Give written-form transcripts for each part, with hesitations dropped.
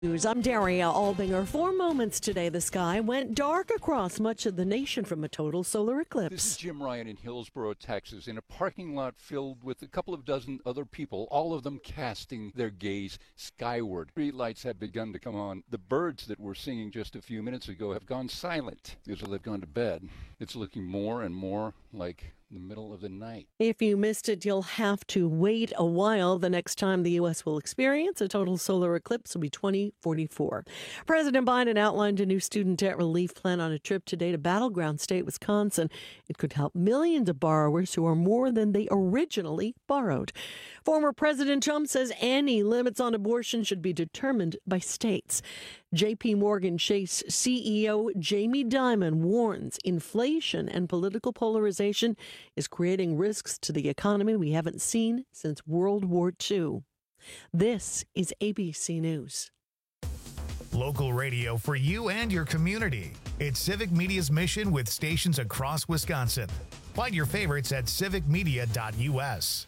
I'm Daria Albinger. For moments today, the sky went dark across much of the nation from a total solar eclipse. This is Jim Ryan in Hillsboro, Texas, in a parking lot filled with a couple of dozen other people, all of them casting their gaze skyward. Street lights have begun to come on. The birds that were singing just a few minutes ago have gone silent because they've gone to bed. It's looking more and more like the middle of the night. If you missed it, you'll have to wait a while. The next time the U.S. will experience a total solar eclipse will be 2044. President Biden outlined a new student debt relief plan on a trip today to battleground state Wisconsin. It could help millions of borrowers who are more than they originally borrowed. Former President Trump says any limits on abortion should be determined by states. J.P. Morgan Chase CEO Jamie Dimon warns inflation and political polarization is creating risks to the economy we haven't seen since World War II. This is ABC News. Local radio for you and your community. It's Civic Media's mission with stations across Wisconsin. Find your favorites at civicmedia.us.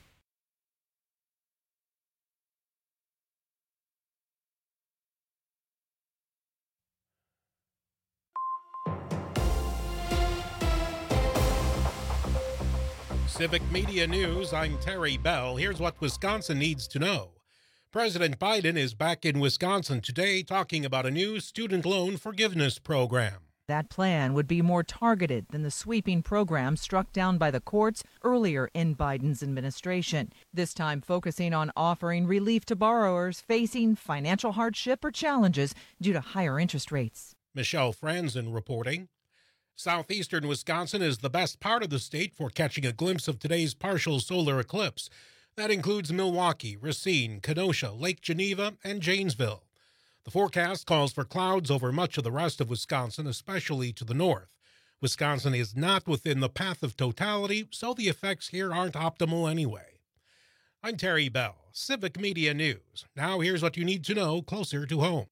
Civic Media News, I'm Terry Bell. Here's what Wisconsin needs to know. President Biden is back in Wisconsin today talking about a new student loan forgiveness program. That plan would be more targeted than the sweeping program struck down by the courts earlier in Biden's administration, this time focusing on offering relief to borrowers facing financial hardship or challenges due to higher interest rates. Michelle Franzen reporting. Southeastern Wisconsin is the best part of the state for catching a glimpse of today's partial solar eclipse. That includes Milwaukee, Racine, Kenosha, Lake Geneva, and Janesville. The forecast calls for clouds over much of the rest of Wisconsin, especially to the north. Wisconsin is not within the path of totality, so the effects here aren't optimal anyway. I'm Terry Bell, Civic Media News. Now here's what you need to know closer to home.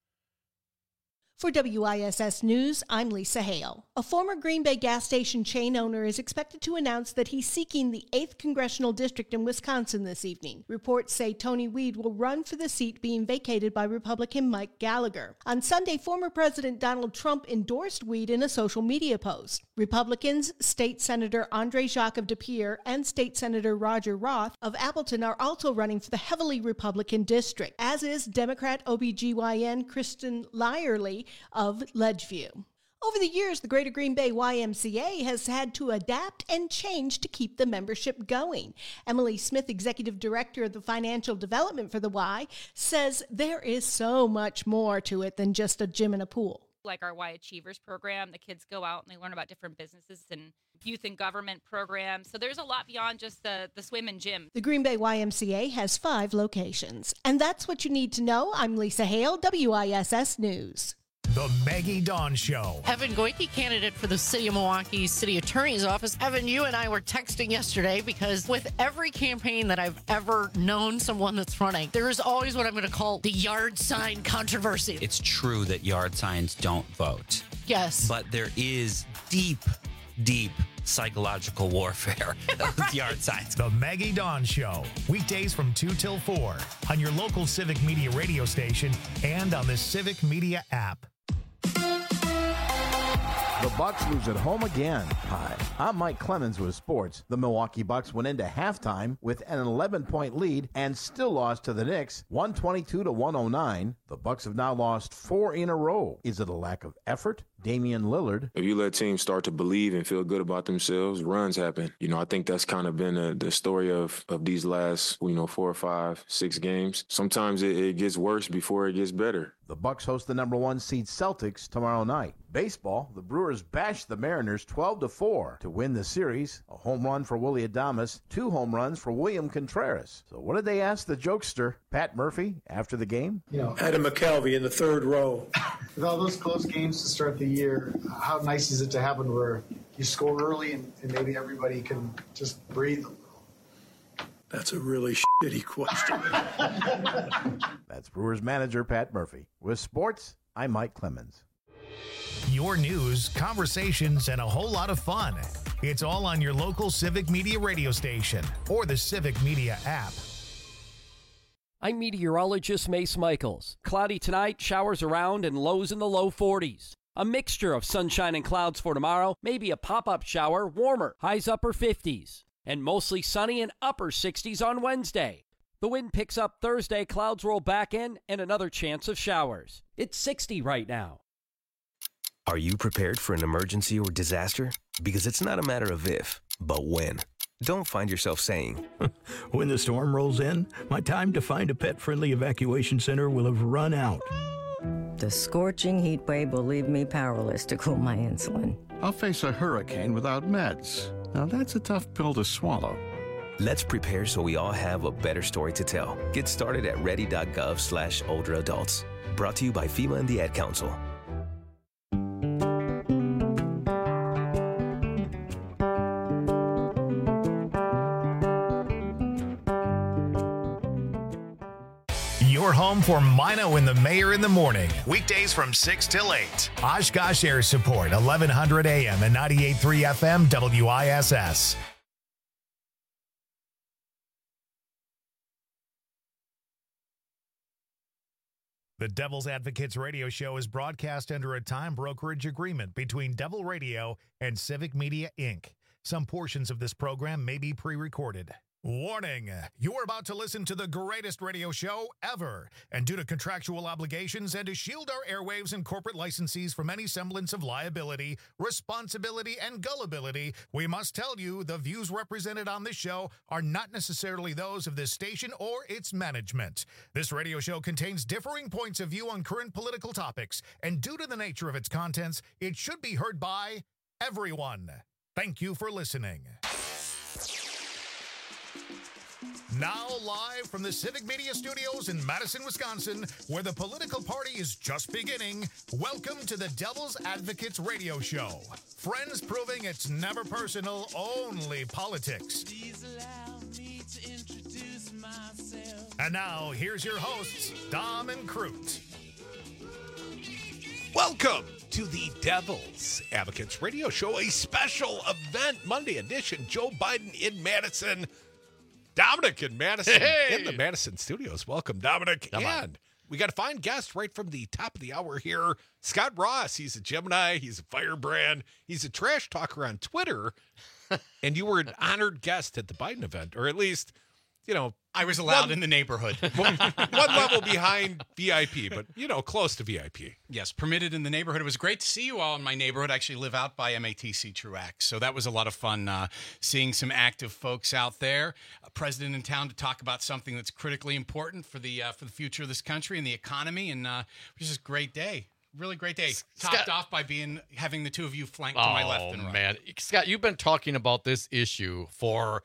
For WISS News, I'm Lisa Hale. A former Green Bay gas station chain owner is expected to announce that he's seeking the 8th Congressional District in Wisconsin this evening. Reports say Tony Weed will run for the seat being vacated by Republican Mike Gallagher. On Sunday, former President Donald Trump endorsed Weed in a social media post. Republicans, State Senator Andre Jacques of De Pere and State Senator Roger Roth of Appleton are also running for the heavily Republican district, as is Democrat OBGYN Kristen Lyerly of Ledgeview. Over the years, the Greater Green Bay YMCA has had to adapt and change to keep the membership going. Emily Smith, Executive Director of the Financial Development for the Y, says there is so much more to it than just a gym and a pool. Like our Y Achievers program, the kids go out and they learn about different businesses and youth and government programs. So there's a lot beyond just the swim and gym. The Green Bay YMCA has 5 locations. And that's what you need to know. I'm Lisa Hale, WISS News. The Maggie Dawn Show. Evan Goyke, candidate for the City of Milwaukee City Attorney's Office. Evan, you and I were texting yesterday because with every campaign that I've ever known someone that's running, there is always what I'm going to call the yard sign controversy. It's true that yard signs don't vote. Yes. But there is deep psychological warfare with yard signs. The Maggie Dawn Show. Weekdays from 2 till 4 on your local Civic Media radio station and on the Civic Media app. The Bucks lose at home again. Hi, I'm Mike Clemens with sports. The Milwaukee Bucks went into halftime with an 11-point lead and still lost to the Knicks, 122-109. The Bucks have now lost 4 in a row. Is it a lack of effort? Damian Lillard. If you let teams start to believe and feel good about themselves, runs happen. I think that's kind of been the story of these last, 4 or 5, 6 games. Sometimes it gets worse before it gets better. The Bucks host the number 1 seed Celtics tomorrow night. Baseball, the Brewers bashed the Mariners 12-4 to win the series. A home run for Willy Adames, 2 home runs for William Contreras. So what did they ask the jokester, Pat Murphy, after the game? Adam McCalvy in the 3rd row. With all those close games to start the year, how nice is it to happen where you score early and maybe everybody can just breathe a little? That's a really shitty question. That's Brewers manager Pat Murphy. With sports, I'm Mike Clemens. Your news, conversations, and a whole lot of fun. It's all on your local Civic Media radio station or the Civic Media app. I'm meteorologist Mace Michaels. Cloudy tonight, showers around, and lows in the low 40s. A mixture of sunshine and clouds for tomorrow, maybe a pop-up shower, warmer, highs upper 50s. And mostly sunny and upper 60s on Wednesday. The wind picks up Thursday, clouds roll back in, and another chance of showers. It's 60 right now. Are you prepared for an emergency or disaster? Because it's not a matter of if, but when. Don't find yourself saying, when the storm rolls in, my time to find a pet-friendly evacuation center will have run out. The scorching heat wave will leave me powerless to cool my insulin. I'll face a hurricane without meds. Now that's a tough pill to swallow. Let's prepare so we all have a better story to tell. Get started at ready.gov/older adults. Brought to you by FEMA and the Ad Council. Your home for Mino and the Mayor in the morning. Weekdays from 6 till 8. Oshkosh Air Support, 1100 AM and 98.3 FM WISS. The Devil's Advocates radio show is broadcast under a time brokerage agreement between Devil Radio and Civic Media, Inc. Some portions of this program may be pre-recorded. Warning, you're about to listen to the greatest radio show ever. And due to contractual obligations and to shield our airwaves and corporate licensees from any semblance of liability, responsibility, and gullibility, we must tell you the views represented on this show are not necessarily those of this station or its management. This radio show contains differing points of view on current political topics, and due to the nature of its contents, it should be heard by everyone. Thank you for listening. Now live from the Civic Media Studios in Madison, Wisconsin, where the political party is just beginning, welcome to the Devil's Advocates radio show. Friends proving it's never personal, only politics. Please allow me to introduce myself. And now, here's your hosts, Dom and Crute. Welcome to the Devil's Advocates radio show, a special event, Monday edition. Joe Biden in Madison. Dominic in Madison, in the Madison studios. Welcome, Dominic. And we got a fine guest right from the top of the hour here, Scott Ross. He's a Gemini. He's a firebrand. He's a trash talker on Twitter. And you were an honored guest at the Biden event, or at least, you know. I was allowed in the neighborhood. one level behind VIP, but, you know, close to VIP. Yes, permitted in the neighborhood. It was great to see you all in my neighborhood. I actually live out by MATC Truax, so that was a lot of fun seeing some active folks out there. A president in town to talk about something that's critically important for the future of this country and the economy, and it was just a great day. Really great day. Topped off by having the two of you flanked to my left and right. Man, Scott, you've been talking about this issue for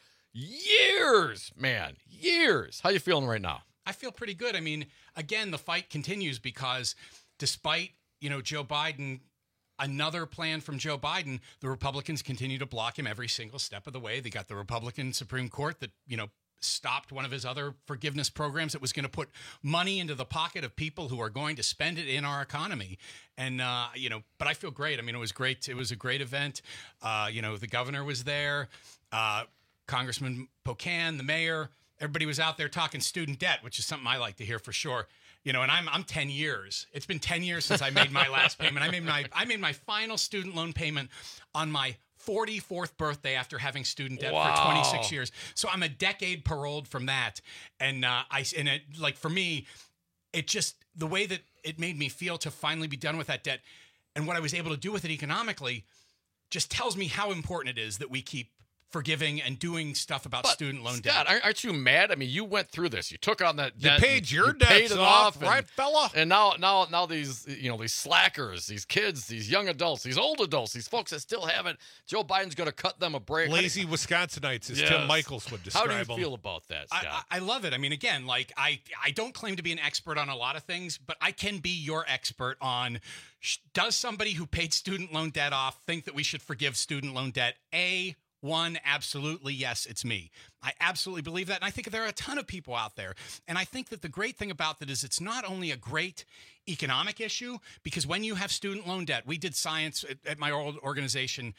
years, man, years. How you feeling right now? I feel pretty good. I mean, again, the fight continues because despite, Joe Biden, another plan from Joe Biden, the Republicans continue to block him every single step of the way. They got the Republican Supreme Court that, stopped one of his other forgiveness programs that was going to put money into the pocket of people who are going to spend it in our economy. And, but I feel great. I mean, it was great. It was a great event. The governor was there. Congressman Pocan, the mayor, everybody was out there talking student debt, which is something I like to hear for sure. And I'm 10 years. It's been 10 years since I made my last payment. I made my final student loan payment on my 44th birthday after having student debt for 26 years. So I'm a decade paroled from that. And for me, it just, the way that it made me feel to finally be done with that debt and what I was able to do with it economically just tells me how important it is that we keep forgiving and doing stuff about student loan debt. Scott, aren't you mad? I mean, you went through this. You took on that debt. You paid your debts off, right, fella? And now these, these slackers, these kids, these young adults, these old adults, these folks that still haven't, Joe Biden's going to cut them a break. Lazy Wisconsinites, as Tim Michaels would describe them. How do you feel about that, Scott? I love it. I mean, again, I don't claim to be an expert on a lot of things, but I can be your expert on, does somebody who paid student loan debt off think that we should forgive student loan debt? One, absolutely, yes, it's me. I absolutely believe that, and I think there are a ton of people out there. And I think that the great thing about that is it's not only a great economic issue, because when you have student loan debt, we did science at my old organization,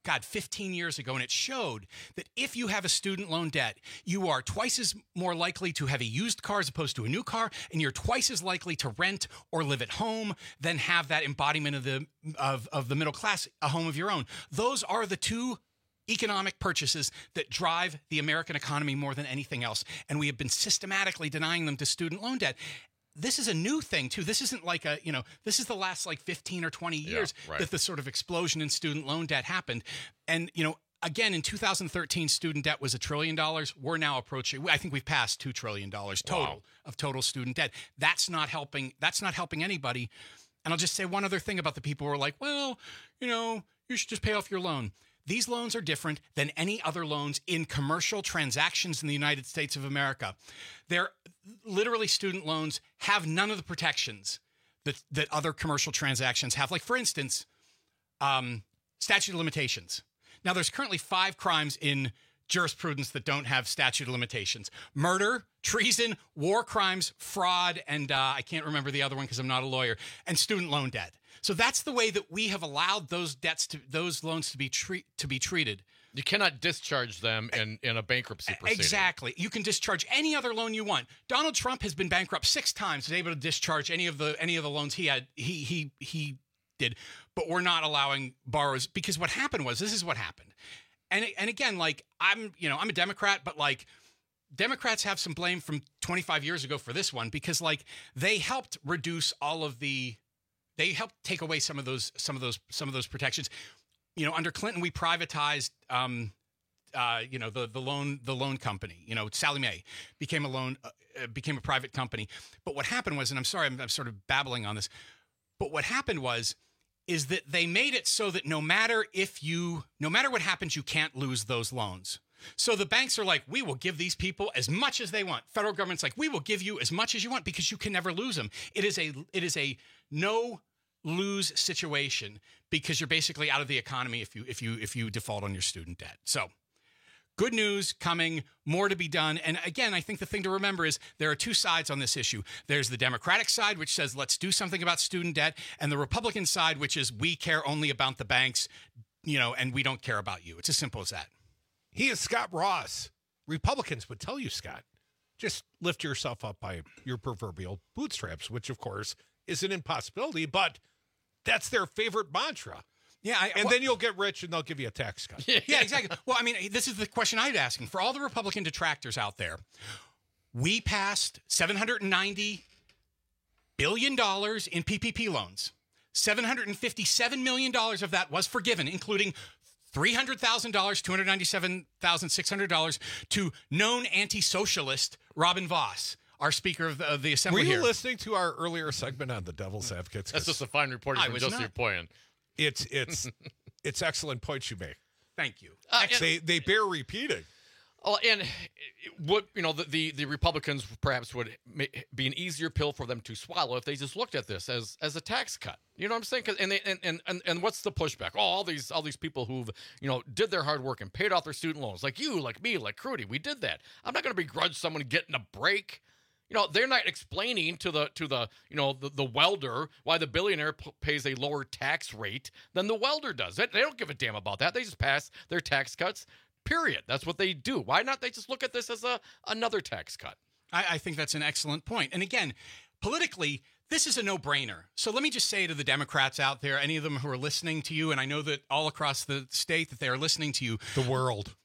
15 years ago, and it showed that if you have a student loan debt, you are twice as more likely to have a used car as opposed to a new car, and you're twice as likely to rent or live at home than have that embodiment of the middle class, a home of your own. Those are the two economic purchases that drive the American economy more than anything else, and we have been systematically denying them to student loan debt. This is a new thing, too. This isn't like this is the last 15 or 20 years that the sort of explosion in student loan debt happened. And, again, in 2013, student debt was $1 trillion. We're now approaching, I think we've passed $2 trillion total of total student debt. That's not helping anybody. And I'll just say one other thing about the people who are like, well, you should just pay off your loan. These loans are different than any other loans in commercial transactions in the United States of America. They're literally student loans have none of the protections that other commercial transactions have. Like, for instance, statute of limitations. Now, there's currently 5 crimes in jurisprudence that don't have statute of limitations: murder, treason, war crimes, fraud, and I can't remember the other one because I'm not a lawyer, and student loan debt. So that's the way that we have allowed those loans to be treated. You cannot discharge them in a bankruptcy proceeding. Exactly. You can discharge any other loan you want. Donald Trump has been bankrupt 6 times and able to discharge any of the loans he had. He did, but we're not allowing borrowers, because what happened was, this is what happened. And again, I'm a Democrat, but Democrats have some blame from 25 years ago for this one, because they helped reduce they helped take away some of those protections. Under Clinton, we privatized, the loan company. Sallie Mae became a private company. But what happened was, and I'm sorry, I'm sort of babbling on this, but what happened is that they made it so that no matter what happens, you can't lose those loans. So the banks are like, we will give these people as much as they want. Federal government's like, we will give you as much as you want, because you can never lose them. It is a no lose situation, because you're basically out of the economy if you default on your student debt. So good news coming, more to be done. And again, I think the thing to remember is there are 2 sides on this issue. There's the Democratic side, which says, let's do something about student debt, and the Republican side, which is, we care only about the banks, and we don't care about you. It's as simple as that. He is Scott Ross. Republicans would tell you, Scott, just lift yourself up by your proverbial bootstraps, which, of course, is an impossibility, but that's their favorite mantra. Yeah. Then you'll get rich and they'll give you a tax cut. Yeah, exactly. Well, this is the question I'd asking for all the Republican detractors out there. We passed $790 billion in PPP loans. $757 million of that was forgiven, including $300,000, $297,600 to known anti-socialist Robin Voss, our Speaker of the Assembly. Were you listening to our earlier segment on the Devil's Advocates? That's just a fine reporting from Joseph Poyen. It's excellent points you make. Thank you. They bear repeating. Oh, and what the Republicans perhaps would be an easier pill for them to swallow if they just looked at this as a tax cut. You know what I'm saying? And what's the pushback? Oh, all these people who've did their hard work and paid off their student loans, like you, like me, like Crudy, we did that. I'm not going to begrudge someone getting a break. They're not explaining to the welder why the billionaire pays a lower tax rate than the welder does. They don't give a damn about that. They just pass their tax cuts. Period. That's what they do. Why not they just look at this as another tax cut? I think that's an excellent point. And again, politically, this is a no-brainer. So let me just say to the Democrats out there, any of them who are listening to you, and I know that all across the state that they are listening to you. The world.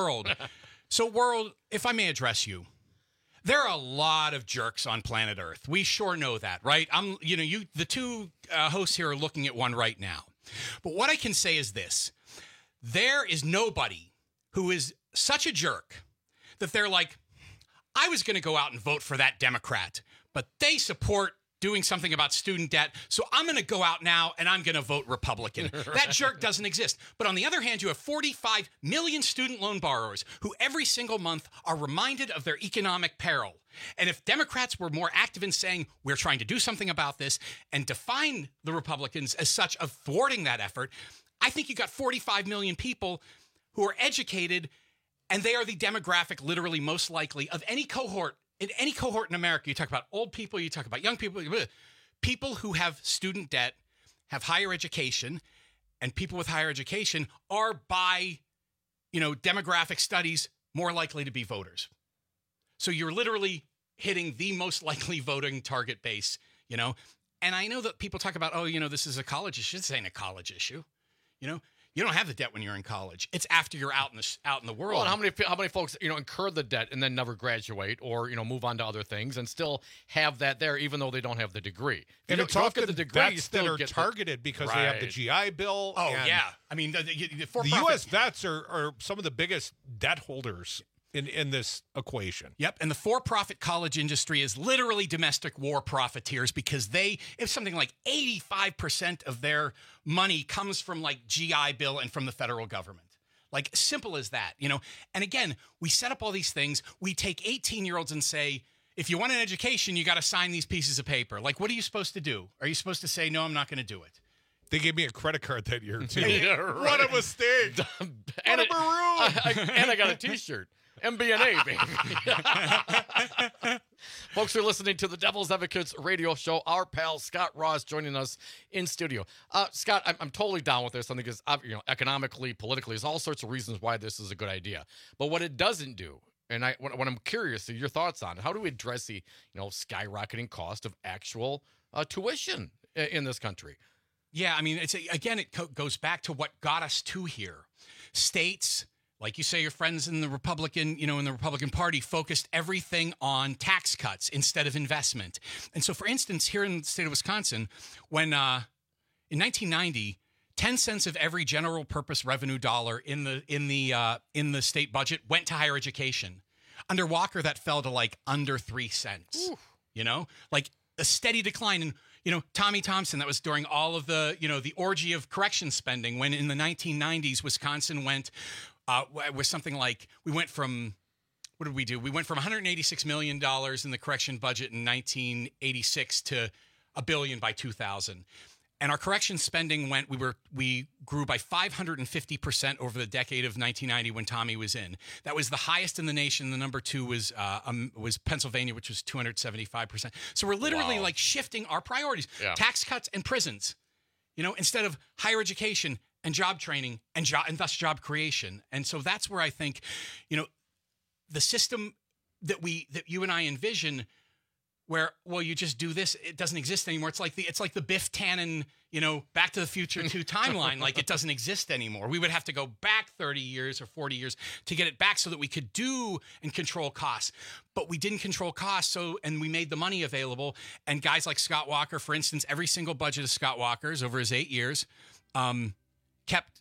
So world, if I may address you, there are a lot of jerks on planet Earth. We sure know that, right? The 2 hosts here are looking at one right now. But what I can say is this. There is nobody who is such a jerk that they're like, I was going to go out and vote for that Democrat, but they support doing something about student debt, so I'm going to go out now and I'm going to vote Republican. That jerk doesn't exist. But on the other hand, you have 45 million student loan borrowers who every single month are reminded of their economic peril. And if Democrats were more active in saying, we're trying to do something about this, and define the Republicans as such of thwarting that effort, I think you got 45 million people who are educated, and they are the demographic literally most likely of any cohort. In any cohort in America, you talk about old people, you talk about young people, people who have student debt, have higher education, and people with higher education are by, demographic studies more likely to be voters. So you're literally hitting the most likely voting target base, And I know that people talk about, this is a college issue. This ain't a college issue. You don't have the debt when you're in college. It's after you're out in the world. Well, and how many folks incur the debt and then never graduate or move on to other things and still have that there even though they don't have the degree. And it's often the vets that are targeted because they have the GI Bill. Oh yeah, I mean the U.S. vets are some of the biggest debt holders in this equation. Yep, and the for-profit college industry is literally domestic war profiteers because if something like 85% of their money comes from like GI Bill and from the federal government. Like simple as that, And again, we set up all these things. We take 18-year-olds and say, if you want an education, you got to sign these pieces of paper. Like, what are you supposed to do? Are you supposed to say, no, I'm not going to do it? They gave me a credit card that year, too. Yeah, right. What a mistake. What a maroon. And I got a T-shirt. MBNA, baby. Folks are listening to the Devil's Advocates radio show. Our pal Scott Ross joining us in studio. Scott, I'm totally down with this. I think it's economically, politically, there's all sorts of reasons why this is a good idea. But what it doesn't do, and what I'm curious of your thoughts on, how do we address the skyrocketing cost of actual tuition in this country? Yeah, I mean, it goes back to what got us to here. States, like you say, your friends in the Republican, in the Republican Party focused everything on tax cuts instead of investment. And so, for instance, here in the state of Wisconsin, when in 1990, 10 cents of every general purpose revenue dollar in the state budget went to higher education. Under Walker, that fell to like under 3 cents. Oof. Like a steady decline. And Tommy Thompson, that was during all of the the orgy of correction spending. When in the 1990s, Wisconsin went. Was something like we went from what did we do? We went from $186 million in the correction budget in 1986 to $1 billion by 2000, and our correction spending we grew by 550% over the decade of 1990 when Tommy was in. That was the highest in the nation. The number two was Pennsylvania, which was 275%. So we're literally like shifting our priorities: tax cuts and prisons, instead of higher education and job training and thus job creation. And so that's where I think, the system that you and I envision where, you just do this, it doesn't exist anymore. It's like the Biff Tannen, Back to the Future 2 timeline. Like it doesn't exist anymore. We would have to go back 30 years or 40 years to get it back so that we could do and control costs. But we didn't control costs, and we made the money available. And guys like Scott Walker, for instance, every single budget of Scott Walker's over his 8 years, kept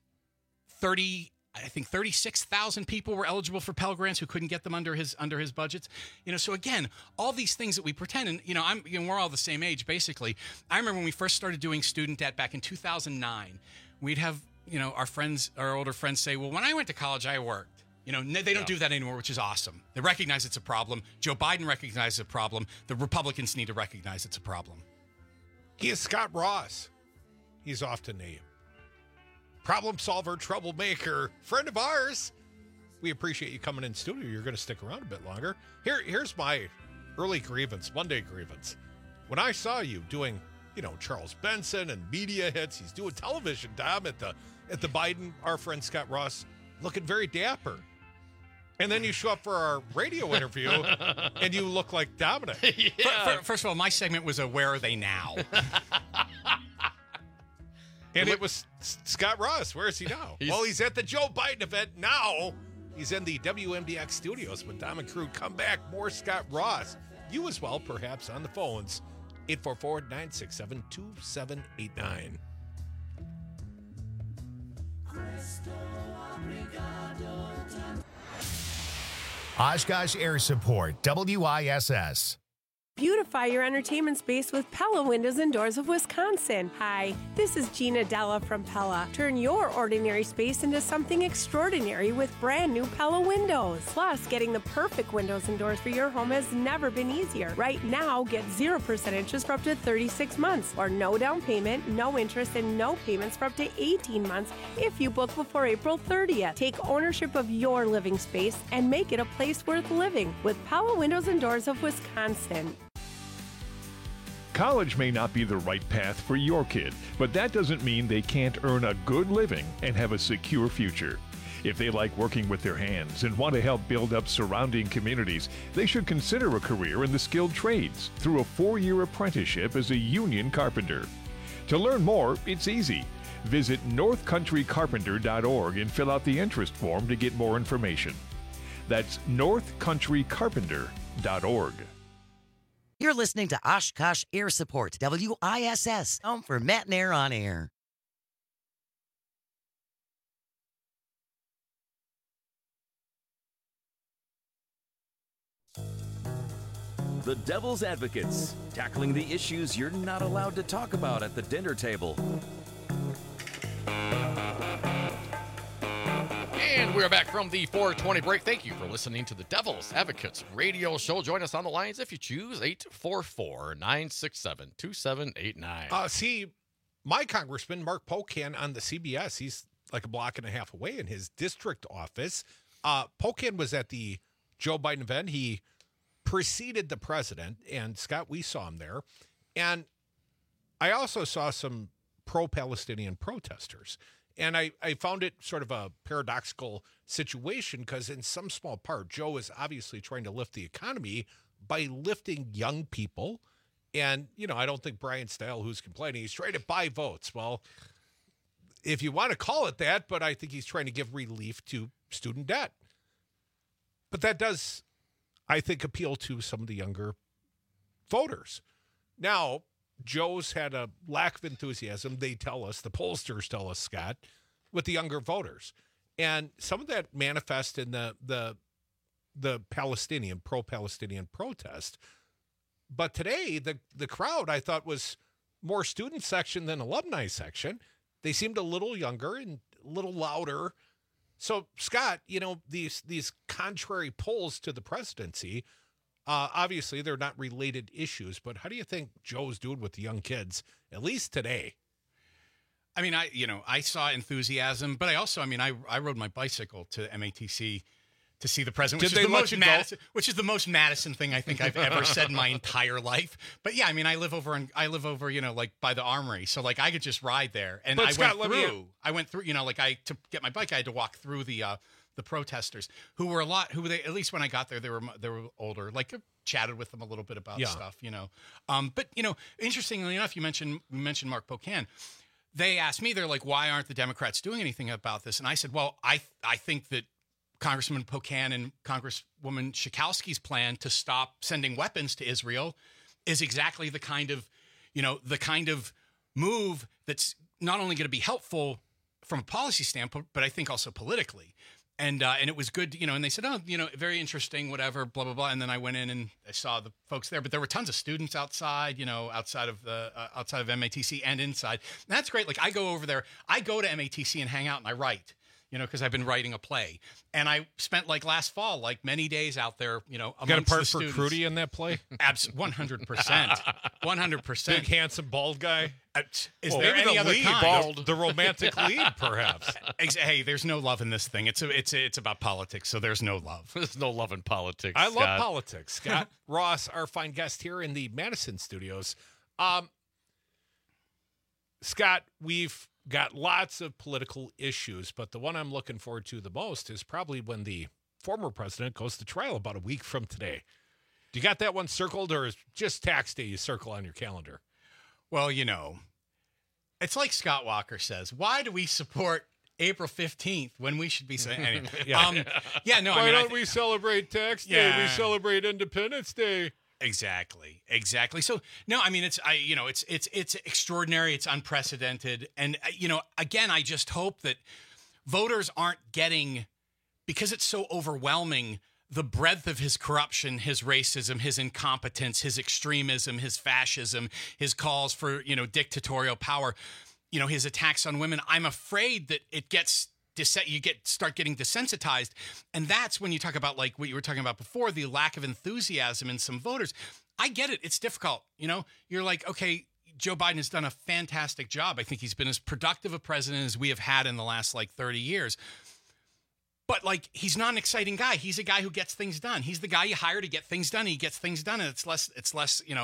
36,000 people were eligible for Pell Grants who couldn't get them under his budgets. So again, all these things that we pretend, and we're all the same age basically. I remember when we first started doing student debt back in 2009, we'd have our older friends say, well, when I went to college, I worked. They don't do that anymore, which is awesome. They recognize it's a problem. Joe Biden recognizes a problem. The Republicans need to recognize it's a problem. He is Scott Ross. He's often a problem solver, troublemaker, friend of ours. We appreciate you coming in studio. You're going to stick around a bit longer. Here's my early grievance, Monday grievance. When I saw you doing, Charles Benson and media hits, he's doing television, Dom, at the Biden, our friend Scott Ross, looking very dapper. And then you show up for our radio interview and you look like Dominic. Yeah. First of all, my segment was a Where Are They Now? And it was Scott Ross. Where is he now? He's at the Joe Biden event now. He's in the WMDX studios with Dom and crew. Come back, more Scott Ross. You as well, perhaps, on the phones. 844-967-2789. Oshkosh Air Support, WISS. Beautify your entertainment space with Pella Windows and Doors of Wisconsin. Hi, this is Gina Della from Pella. Turn your ordinary space into something extraordinary with brand new Pella windows. Plus, getting the perfect windows and doors for your home has never been easier. Right now, get 0% interest for up to 36 months, or no down payment, no interest, and no payments for up to 18 months if you book before April 30th. Take ownership of your living space and make it a place worth living with Pella Windows and Doors of Wisconsin. College may not be the right path for your kid, but that doesn't mean they can't earn a good living and have a secure future. If they like working with their hands and want to help build up surrounding communities, they should consider a career in the skilled trades through a 4-year apprenticeship as a union carpenter. To learn more, it's easy. Visit northcountrycarpenter.org and fill out the interest form to get more information. That's northcountrycarpenter.org. You're listening to Oshkosh Air Support, WISS, home for Matt and Air on Air. The Devil's Advocates, tackling the issues you're not allowed to talk about at the dinner table. And we're back from the 420 break. Thank you for listening to the Devil's Advocates radio show. Join us on the lines if you choose, 844-967-2789. See, my congressman, Mark Pocan, on the CBS, he's like a block and a half away in his district office. Pocan was at the Joe Biden event. He preceded the president, and Scott, we saw him there. And I also saw some pro-Palestinian protesters. And I found it sort of a paradoxical situation because in some small part, Joe is obviously trying to lift the economy by lifting young people. And, you know, I don't think Brian Style, who's complaining, he's trying to buy votes. Well, if you want to call it that, but I think he's trying to give relief to student debt. But that does, I think, appeal to some of the younger voters. Now, Joe's had a lack of enthusiasm, they tell us, the pollsters tell us, Scott, with the younger voters. And some of that manifests in the Palestinian, pro-Palestinian protest. But today, the crowd, I thought, was more student section than alumni section. They seemed a little younger and a little louder. So, Scott, you know, these contrary polls to the presidency, obviously, they're not related issues, but how do you think Joe's doing with the young kids, at least today? I mean, I saw enthusiasm, but I rode my bicycle to MATC to see the president, which is the most Madison thing I think I've ever said in my entire life. But yeah, I mean, I live over, you know, like by the Armory, so like I could just ride there. And but I Scott, went through, you know, like to get my bike, I had to walk through the protesters who were at least when I got there, they were older, like I chatted with them a little bit about stuff, you know. But you know, interestingly enough, you mentioned Mark Pocan. They asked me, they're like, why aren't the Democrats doing anything about this? And I said, well, I think that Congressman Pocan and Congresswoman Schakowsky's plan to stop sending weapons to Israel is exactly the kind of move that's not only going to be helpful from a policy standpoint, but I think also politically. And it was good, you know, and they said, oh, you know, very interesting, whatever, blah, blah, blah. And then I went in and I saw the folks there, but there were tons of students outside, you know, outside of MATC and inside. And that's great. Like I go over there, I go to MATC and hang out and I write, you know, because I've been writing a play. And I spent like last fall, like many days out there, you know, amongst got a part the for students. Crudy in that play? 100%. 100%. Big, handsome, bald guy? Is there any other kind? The romantic lead, perhaps. Hey, there's no love in this thing. It's about politics, so there's no love. There's no love in politics. I love politics. Scott Ross, our fine guest here in the Madison studios. Scott, we've got lots of political issues, but the one I'm looking forward to the most is probably when the former president goes to trial about a week from today. Do you got that one circled, or is just tax day you circle on your calendar? Well, you know, it's like Scott Walker says, why do we support April 15th when we should be saying, anyway. Why don't we celebrate tax day? Yeah. We celebrate Independence Day. Exactly. So no, I mean, it's extraordinary. It's unprecedented. And, you know, again, I just hope that voters aren't getting, because it's so overwhelming, the breadth of his corruption, his racism, his incompetence, his extremism, his fascism, his calls for, you know, dictatorial power, you know, his attacks on women. I'm afraid that it gets start getting desensitized. And that's when you talk about like what you were talking about before, the lack of enthusiasm in some voters. I get it. It's difficult. You know, you're like, okay, Joe Biden has done a fantastic job. I think he's been as productive a president as we have had in the last like 30 years. But like, he's not an exciting guy. He's a guy who gets things done. He's the guy you hire to get things done. He gets things done, and it's less, you know,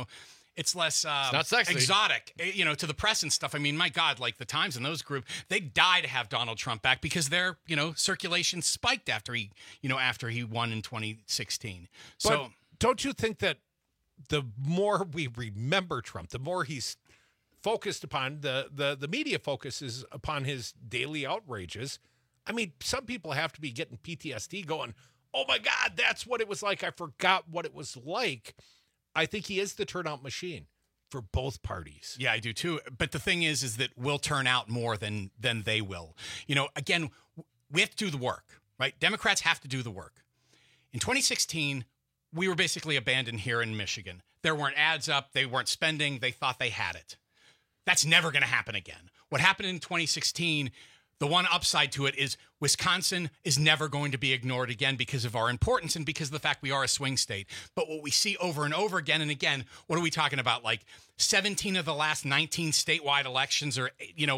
It's less it's not sexy. exotic, to the press and stuff. I mean, my God, like the Times and those group, they die to have Donald Trump back because their, circulation spiked after he won in 2016. But So don't you think that the more we remember Trump, the more he's focused upon the media focuses upon his daily outrages. I mean, some people have to be getting PTSD going, oh my God, that's what it was like. I forgot what it was like. I think he is the turnout machine for both parties. Yeah, I do too. But the thing is that we'll turn out more than they will. Again, we have to do the work, right? Democrats have to do the work. In 2016, we were basically abandoned here in Michigan. There weren't ads up. They weren't spending. They thought they had it. That's never going to happen again. What happened in 2016, the one upside to it is Wisconsin is never going to be ignored again because of our importance and because of the fact we are a swing state. But what we see over and over again and again, what are we talking about? Like 17 of the last 19 statewide elections are,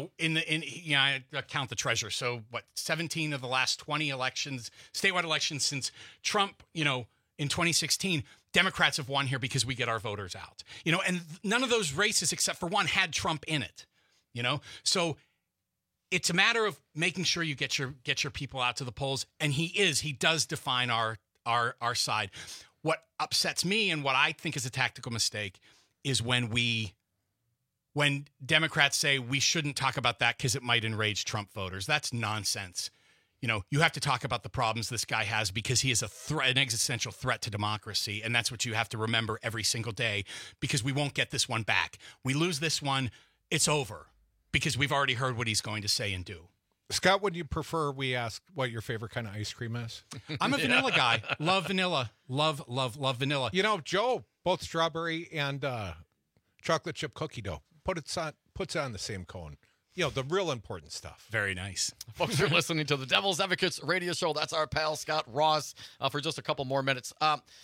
I count the treasurer. So 17 of the last 20 statewide elections since Trump, in 2016, Democrats have won here because we get our voters out, and none of those races except for one had Trump in it, so it's a matter of making sure you get your people out to the polls. And he does define our side. What upsets me and what I think is a tactical mistake is when Democrats say we shouldn't talk about that because it might enrage Trump voters. That's nonsense. You have to talk about the problems this guy has because he is an existential threat to democracy. And that's what you have to remember every single day, because we won't get this one back. We lose this one, it's over, because we've already heard what he's going to say and do. Scott, would you prefer we ask what your favorite kind of ice cream is? I'm a vanilla guy. Love vanilla. Love vanilla. Joe, both strawberry and chocolate chip cookie dough. Puts it on the same cone. The real important stuff. Very nice. Folks, you're listening to the Devil's Advocates radio show. That's our pal, Scott Ross, for just a couple more minutes.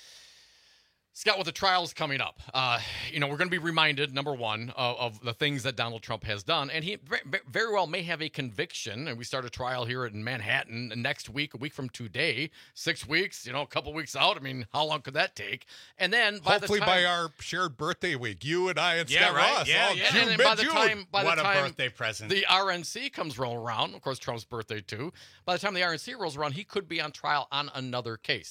Scott, with the trials coming up, we're going to be reminded, number one, of the things that Donald Trump has done. And he very well may have a conviction. And we start a trial here in Manhattan next week, a week from today, 6 weeks, a couple weeks out. I mean, how long could that take? And then hopefully by our shared birthday week, you and I and Scott Ross. Yeah. June, and by the time what a birthday present. The RNC comes rolling around, of course, Trump's birthday too. By the time the RNC rolls around, he could be on trial on another case.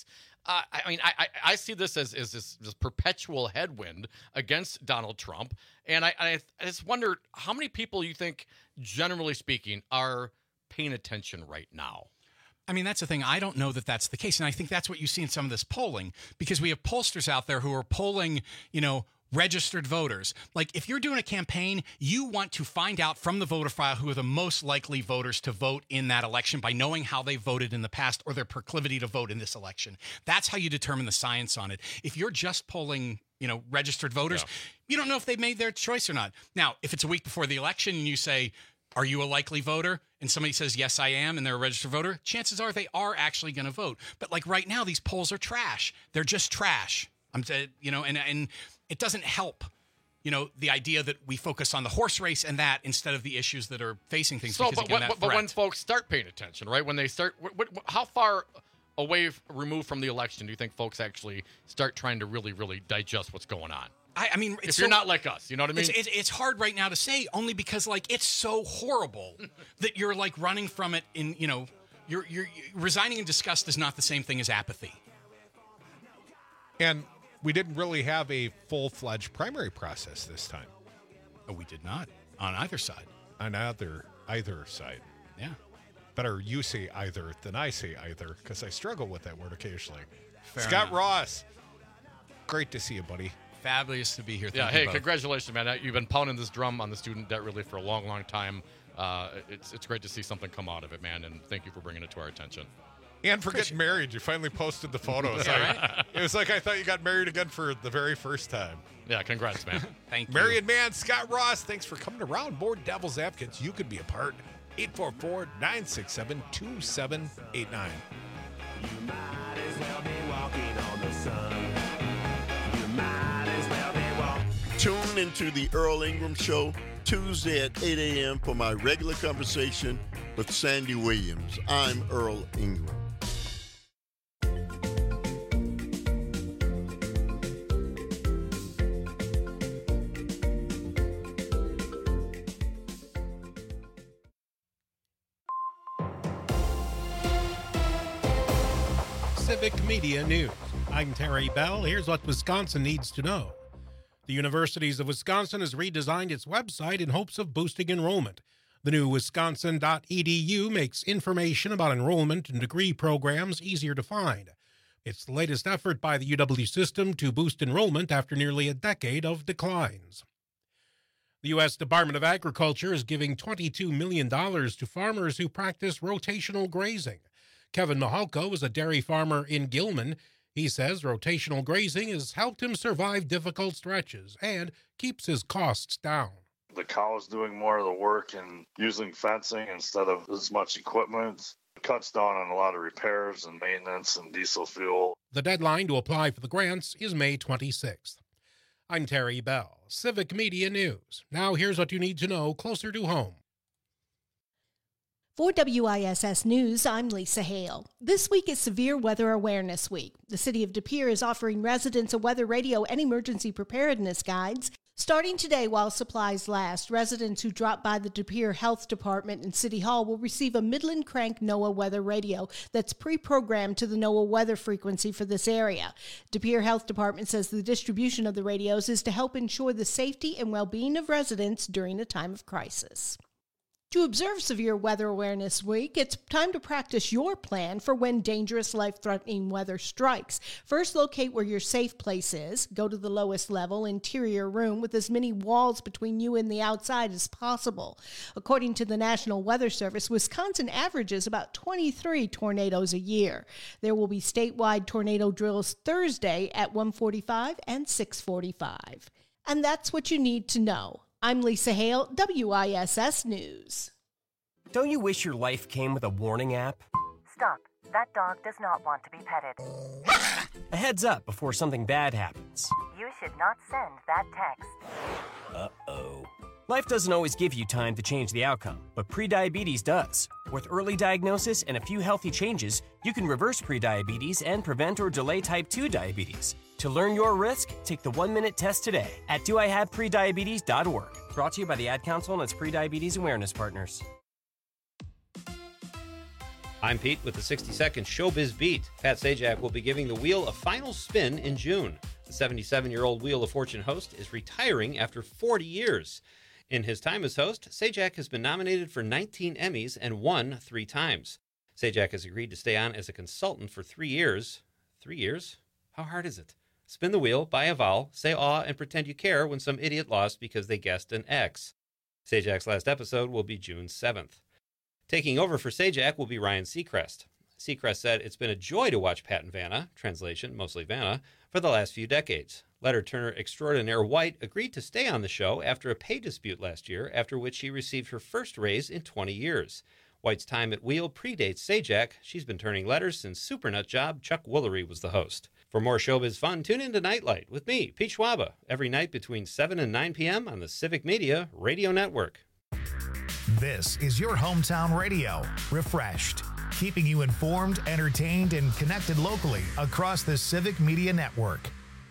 I see this as this perpetual headwind against Donald Trump. And I just wonder how many people you think, generally speaking, are paying attention right now. I mean, that's the thing. I don't know that that's the case. And I think that's what you see in some of this polling, because we have pollsters out there who are polling, registered voters. Like, if you're doing a campaign, you want to find out from the voter file who are the most likely voters to vote in that election by knowing how they voted in the past or their proclivity to vote in this election. That's how you determine the science on it. If you're just polling, registered voters, you don't know if they've made their choice or not. Now, if it's a week before the election and you say, are you a likely voter? And somebody says, yes, I am, and they're a registered voter, chances are they are actually going to vote. But like right now, these polls are trash. They're just trash. And it doesn't help, the idea that we focus on the horse race and that instead of the issues that are facing things. But when folks start paying attention, right? When they start, how far away removed from the election do you think folks actually start trying to really, really digest what's going on? I mean, if you're not like us, you know what I mean? It's hard right now to say, only because it's so horrible that you're running from it. You're resigning in disgust is not the same thing as apathy. And we didn't really have a full-fledged primary process this time. Oh, we did not on either side. On either side. Yeah. Better you say either than I say either, because I struggle with that word occasionally. Fair Scott enough. Ross, great to see you, buddy. Fabulous to be here. Yeah, hey, congratulations, man. You've been pounding this drum on the student debt relief for a long, long time. It's great to see something come out of it, man, and thank you for bringing it to our attention. And for getting married. You finally posted the photos. Right? It was like I thought you got married again for the very first time. Yeah, congrats, man. Thank you. Marion Man, Scott Ross, thanks for coming around. More Devil's Advocates. You could be a part. 844-967-2789. You might as well be walking on the sun. You might as well be walking. Tune into the Earl Ingram Show Tuesday at 8 a.m. for my regular conversation with Sandy Williams. I'm Earl Ingram. Civic Media News. I'm Terry Bell. Here's what Wisconsin needs to know. The Universities of Wisconsin has redesigned its website in hopes of boosting enrollment. The new wisconsin.edu makes information about enrollment and degree programs easier to find. It's the latest effort by the UW system to boost enrollment after nearly a decade of declines. The U.S. Department of Agriculture is giving $22 million to farmers who practice rotational grazing. Kevin Mahalko is a dairy farmer in Gilman. He says rotational grazing has helped him survive difficult stretches and keeps his costs down. The cow's doing more of the work and using fencing instead of as much equipment. It cuts down on a lot of repairs and maintenance and diesel fuel. The deadline to apply for the grants is May 26th. I'm Terry Bell, Civic Media News. Now here's what you need to know closer to home. For WISS News, I'm Lisa Hale. This week is Severe Weather Awareness Week. The city of De Pere is offering residents a weather radio and emergency preparedness guides. Starting today while supplies last, residents who drop by the De Pere Health Department and City Hall will receive a Midland Crank NOAA weather radio that's pre-programmed to the NOAA weather frequency for this area. De Pere Health Department says the distribution of the radios is to help ensure the safety and well-being of residents during a time of crisis. To observe Severe Weather Awareness Week, it's time to practice your plan for when dangerous, life-threatening weather strikes. First, locate where your safe place is. Go to the lowest level, interior room with as many walls between you and the outside as possible. According to the National Weather Service, Wisconsin averages about 23 tornadoes a year. There will be statewide tornado drills Thursday at 1:45 and 6:45. And that's what you need to know. I'm Lisa Hale, WISS News. Don't you wish your life came with a warning app? Stop. That dog does not want to be petted. A heads up before something bad happens. You should not send that text. Uh-oh. Life doesn't always give you time to change the outcome, but prediabetes does. With early diagnosis and a few healthy changes, you can reverse prediabetes and prevent or delay type 2 diabetes. To learn your risk, take the 1-minute test today at doihaveprediabetes.org. Brought to you by the Ad Council and its Prediabetes Awareness Partners. I'm Pete with the 60-second Showbiz Beat. Pat Sajak will be giving the wheel a final spin in June. The 77-year-old Wheel of Fortune host is retiring after 40 years. In his time as host, Sajak has been nominated for 19 Emmys and won 3 times. Sajak has agreed to stay on as a consultant for 3 years. 3 years? How hard is it? Spin the wheel, buy a vowel, say aw, and pretend you care when some idiot lost because they guessed an X. Sajak's last episode will be June 7th. Taking over for Sajak will be Ryan Seacrest. Seacrest said, "It's been a joy to watch Pat and Vanna," translation, mostly Vanna, for the last few decades. Letter-turner extraordinaire White agreed to stay on the show after a pay dispute last year, after which she received her first raise in 20 years. White's time at Wheel predates Sajak. She's been turning letters since Super Nut Job Chuck Woolery was the host. For more showbiz fun, tune in to Nightlight with me, Pete Schwaba, every night between 7 and 9 p.m. on the Civic Media Radio Network. This is your hometown radio, refreshed, keeping you informed, entertained, and connected locally across the Civic Media Network.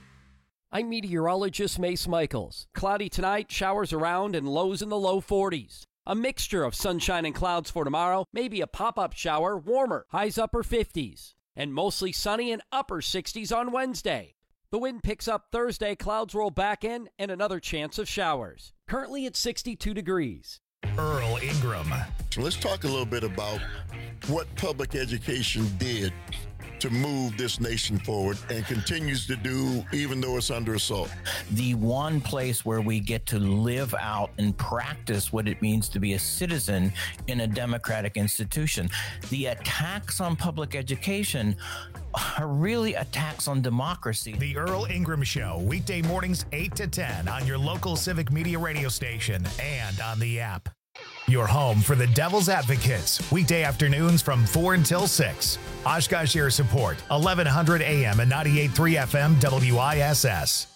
I'm meteorologist Mace Michaels. Cloudy tonight, showers around, and lows in the low 40s. A mixture of sunshine and clouds for tomorrow, maybe a pop-up shower, warmer, highs upper 50s. And mostly sunny and upper 60s on Wednesday. The wind picks up Thursday, clouds roll back in, and another chance of showers. Currently at 62 degrees. Earl Ingram. So let's talk a little bit about what public education did to move this nation forward and continues to do even though it's under assault. The one place where we get to live out and practice what it means to be a citizen in a democratic institution. The attacks on public education are really attacks on democracy. The Earl Ingram Show, weekday mornings 8 to 10 on your local Civic Media radio station and on the app. Your home for the Devil's Advocates, weekday afternoons from 4 until 6. Oshkosh Air Support, 1100 AM and 98.3 FM WISS.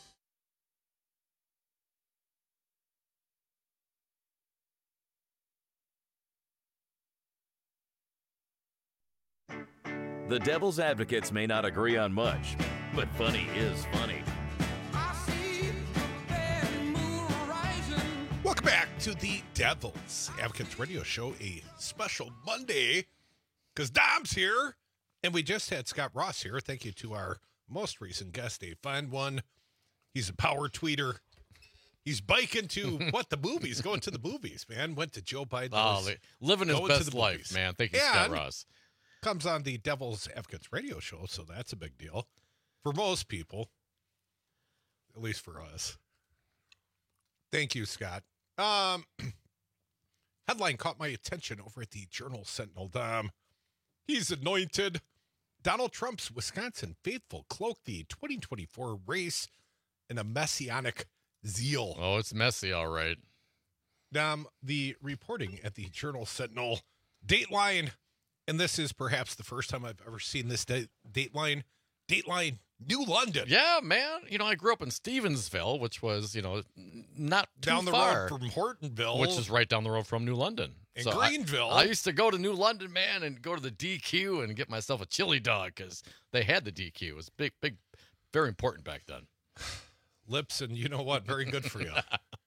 The Devil's Advocates may not agree on much, but funny is funny. Welcome back to the Devil's Advocates Radio Show, a special Monday, because Dom's here. And we just had Scott Ross here. Thank you to our most recent guest, Dave Fine-One. He's a power tweeter. He's biking to the movies, going to the movies, man. Went to Joe Biden. Living his best life, man. Thank you, Scott Ross. Comes on the Devil's Advocates radio show, so that's a big deal for most people, at least for us. Thank you, Scott. Headline caught my attention over at the Journal Sentinel. He's anointed. Donald Trump's Wisconsin faithful cloaked the 2024 race in a messianic zeal. Oh, it's messy, all right. The reporting at the Journal Sentinel, Dateline, and this is perhaps the first time I've ever seen this Dateline, New London. Yeah, man. I grew up in Stevensville, which was, not too down the far, road from Hortonville, which is right down the road from New London. And Greenville. I used to go to New London, man, and go to the DQ and get myself a chili dog because they had the DQ. It was big, very important back then. Lips, and you know what? Very good for you.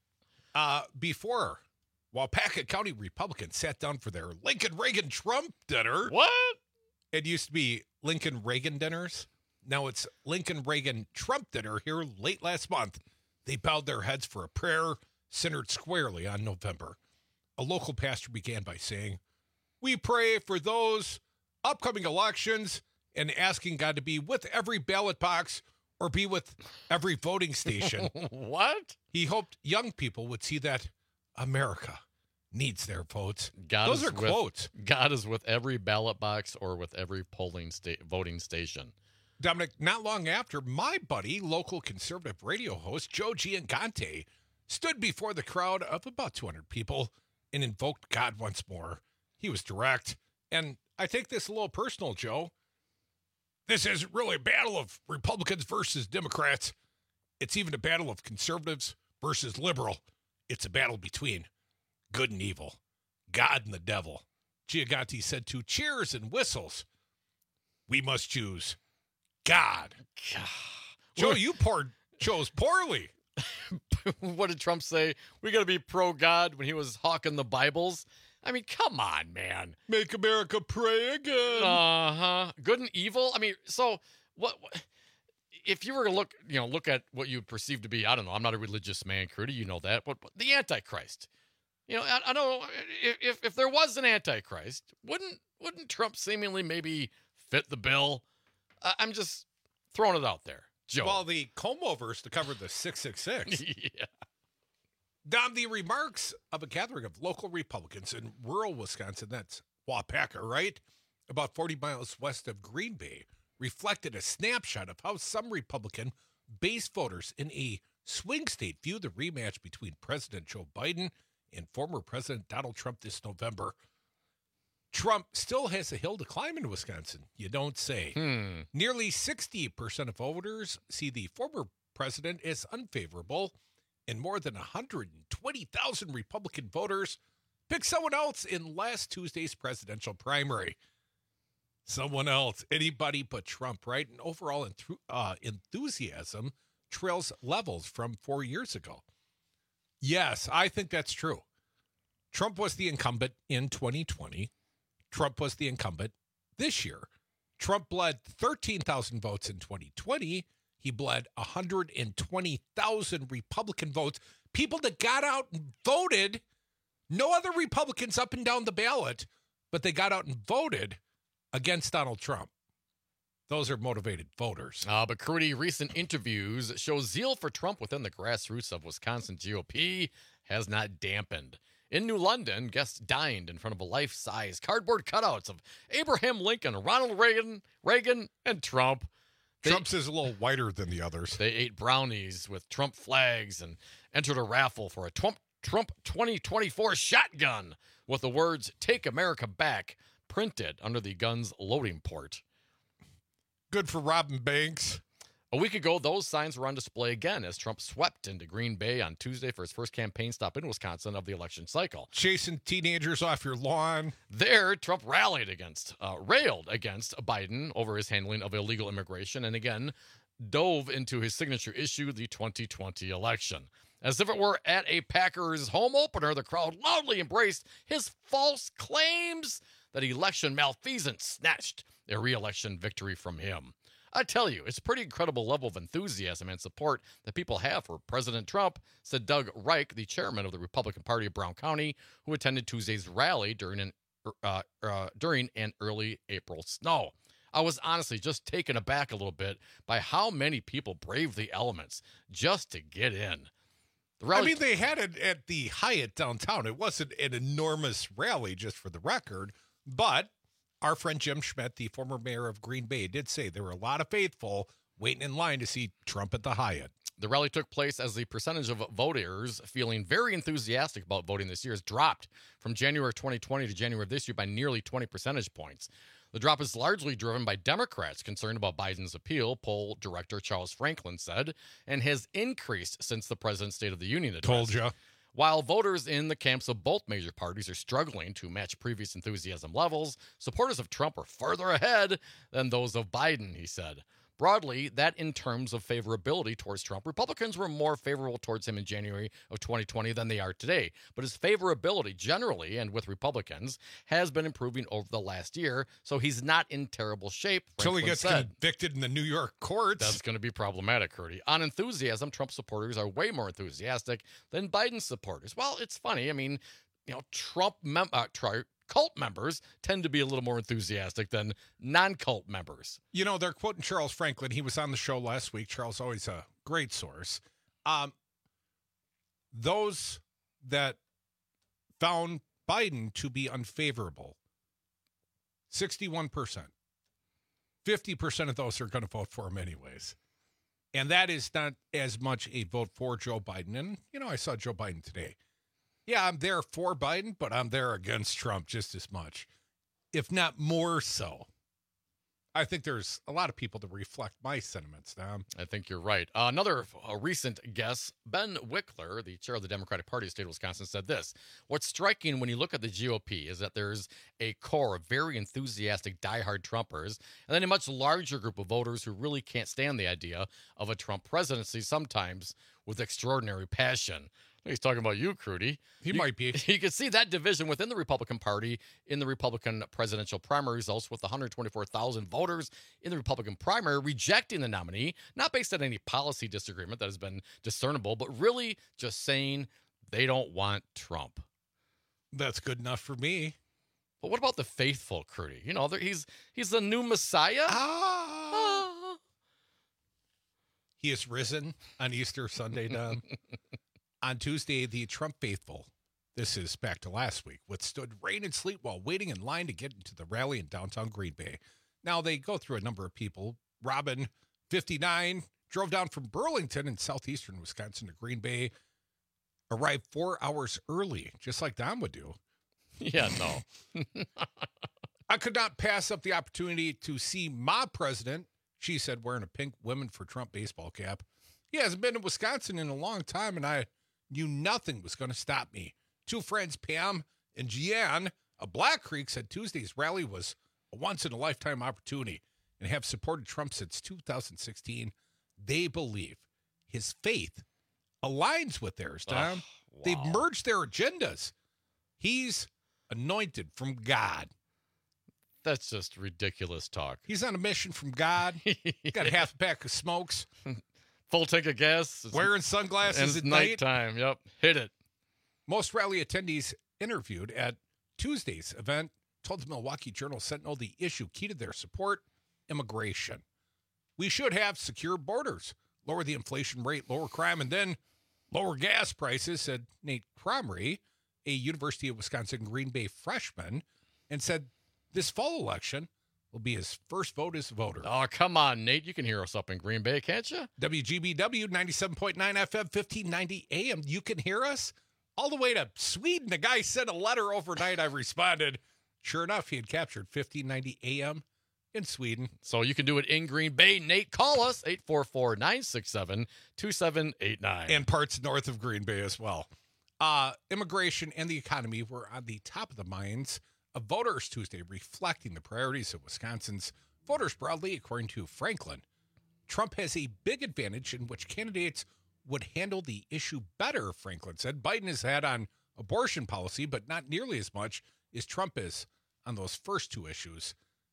Before Waupaca County Republicans sat down for their Lincoln Reagan Trump dinner. What? It used to be Lincoln Reagan dinners. Now it's Lincoln Reagan Trump dinner here late last month. They bowed their heads for a prayer centered squarely on November. A local pastor began by saying, "We pray for those upcoming elections and asking God to be with every ballot box or be with every voting station." What? He hoped young people would see that America needs their votes. Those are quotes. God is with every ballot box or with every voting station. Dominic, not long after, my buddy, local conservative radio host Joe Giangante, stood before the crowd of about 200 people and invoked God once more. He was direct, and I take this a little personal, Joe. This isn't really a battle of Republicans versus Democrats. It's even a battle of conservatives versus liberal. It's a battle between good and evil, God and the devil. Gianganti said to cheers and whistles, "We must choose God." Joe, you chose poorly. What did Trump say? We got to be pro-God when he was hawking the Bibles? I mean, come on, man. Make America pray again. Uh-huh. Good and evil? I mean, so what if you were to look at what you perceive to be, I don't know, I'm not a religious man, Crudy, you know that, but the Antichrist. I don't know, if there was an Antichrist, wouldn't Trump seemingly maybe fit the bill? I'm just throwing it out there. Joe. Well, the comb-overs to cover the 666. Yeah. Dom, the remarks of a gathering of local Republicans in rural Wisconsin, that's Waupaca, right? About 40 miles west of Green Bay, reflected a snapshot of how some Republican base voters in a swing state view the rematch between President Joe Biden and former President Donald Trump this November. Trump still has a hill to climb in Wisconsin, you don't say. Nearly 60% of voters see the former president as unfavorable, and more than 120,000 Republican voters picked someone else in last Tuesday's presidential primary. Someone else, anybody but Trump, right? And overall enthusiasm trails levels from 4 years ago. Yes, I think that's true. Trump was the incumbent in 2020. Trump was the incumbent this year. Trump bled 13,000 votes in 2020. He bled 120,000 Republican votes. People that got out and voted, no other Republicans up and down the ballot, but they got out and voted against Donald Trump. Those are motivated voters. But Crudy, recent interviews show zeal for Trump within the grassroots of Wisconsin GOP has not dampened. In New London, guests dined in front of a life-size cardboard cutouts of Abraham Lincoln, Ronald Reagan, and Trump. Trump's is a little whiter than the others. They ate brownies with Trump flags and entered a raffle for a Trump 2024 shotgun with the words, "Take America Back," printed under the gun's loading port. Good for robbing banks. A week ago, those signs were on display again as Trump swept into Green Bay on Tuesday for his first campaign stop in Wisconsin of the election cycle. Chasing teenagers off your lawn. There, Trump railed against Biden over his handling of illegal immigration and again dove into his signature issue, the 2020 election. As if it were at a Packers home opener, the crowd loudly embraced his false claims that election malfeasance snatched a re-election victory from him. I tell you, it's a pretty incredible level of enthusiasm and support that people have for President Trump, said Doug Reich, the chairman of the Republican Party of Brown County, who attended Tuesday's rally during an early April snow. I was honestly just taken aback a little bit by how many people braved the elements just to get in. The rally, I mean, they had it at the Hyatt downtown. It wasn't an enormous rally, just for the record, but our friend Jim Schmidt, the former mayor of Green Bay, did say there were a lot of faithful waiting in line to see Trump at the Hyatt. The rally took place as the percentage of voters feeling very enthusiastic about voting this year has dropped from January 2020 to January of this year by nearly 20 percentage points. The drop is largely driven by Democrats concerned about Biden's appeal, poll director Charles Franklin said, and has increased since the president's State of the Union address. Told you. While voters in the camps of both major parties are struggling to match previous enthusiasm levels, supporters of Trump are further ahead than those of Biden, he said. Broadly, that in terms of favorability towards Trump, Republicans were more favorable towards him in January of 2020 than they are today. But his favorability generally, and with Republicans, has been improving over the last year, so he's not in terrible shape. Until he gets convicted in the New York courts. That's going to be problematic, Curdy. On enthusiasm, Trump supporters are way more enthusiastic than Biden supporters. Well, it's funny. I mean, Trump cult members tend to be a little more enthusiastic than non-cult members. They're quoting Charles Franklin. He was on the show last week. Charles, always a great source. Those that found Biden to be unfavorable, 61%. 50% of those are going to vote for him anyways. And that is not as much a vote for Joe Biden. And, I saw Joe Biden today. Yeah, I'm there for Biden, but I'm there against Trump just as much, if not more so. I think there's a lot of people that reflect my sentiments now. I think you're right. Another recent guest, Ben Wickler, the chair of the Democratic Party of the state of Wisconsin, said this. What's striking when you look at the GOP is that there's a core of very enthusiastic, diehard Trumpers, and then a much larger group of voters who really can't stand the idea of a Trump presidency, sometimes with extraordinary passion. He's talking about you, Crudy. He might be. You can see that division within the Republican Party in the Republican presidential primary results, with 124,000 voters in the Republican primary rejecting the nominee, not based on any policy disagreement that has been discernible, but really just saying they don't want Trump. That's good enough for me. But what about the faithful, Crudy? He's the new Messiah. He is risen on Easter Sunday, Don. On Tuesday, the Trump faithful, this is back to last week, withstood rain and sleet while waiting in line to get into the rally in downtown Green Bay. Now, they go through a number of people. Robin, 59, drove down from Burlington in southeastern Wisconsin to Green Bay, arrived 4 hours early, just like Don would do. Yeah, no. I could not pass up the opportunity to see my president, she said, wearing a pink Women for Trump baseball cap. He hasn't been to Wisconsin in a long time, and I knew nothing was going to stop me. Two friends, Pam and Jeanne of Black Creek, said Tuesday's rally was a once-in-a-lifetime opportunity and have supported Trump since 2016. They believe his faith aligns with theirs, Tom. Wow. They've merged their agendas. He's anointed from God. That's just ridiculous talk. He's on a mission from God. Got a half pack of smokes. Full tank of gas. Wearing sunglasses at nighttime. Yep. Hit it. Most rally attendees interviewed at Tuesday's event told the Milwaukee Journal-Sentinel the issue key to their support, immigration. We should have secure borders, lower the inflation rate, lower crime, and then lower gas prices, said Nate Cromrie, a University of Wisconsin Green Bay freshman, and said this fall election will be his first vote as a voter. Oh, come on, Nate. You can hear us up in Green Bay, can't you? WGBW 97.9 FM, 1590 AM. You can hear us all the way to Sweden. The guy sent a letter overnight. I responded. Sure enough, he had captured 1590 AM in Sweden. So you can do it in Green Bay. Nate, call us, 844-967-2789. And parts north of Green Bay as well. Immigration and the economy were on the top of the minds of voters Tuesday, reflecting the priorities of Wisconsin's voters broadly, according to Franklin. Trump has a big advantage in which candidates would handle the issue better, Franklin said. Biden has had on abortion policy, but not nearly as much as Trump is on those first two issues.